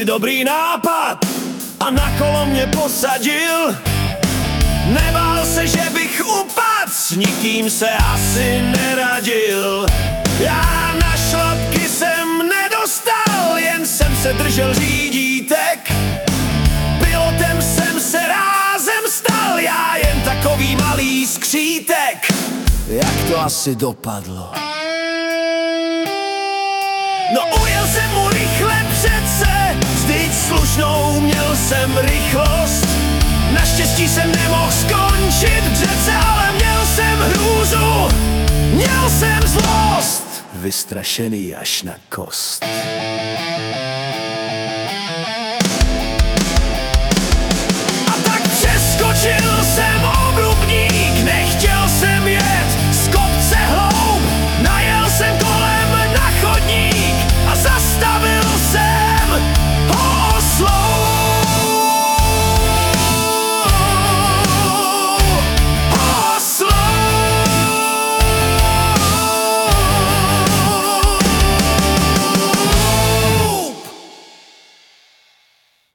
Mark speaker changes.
Speaker 1: si dobrý nápad a na kolo mě posadil. Nebál se, že bych upadl, s nikým se asi neradil. Já na šlapky jsem nedostal, jen jsem se držel řídítek. Pilotem jsem se rázem stal, já jen takový malý skřítek. Jak to asi dopadlo? No ujel jsem mu rychle přece, vždyť slušnou měl jsem rychlost. Naštěstí jsem nemohl skončit v řece, ale měl jsem hrůzu, měl jsem zlost, vystrašený až na kost.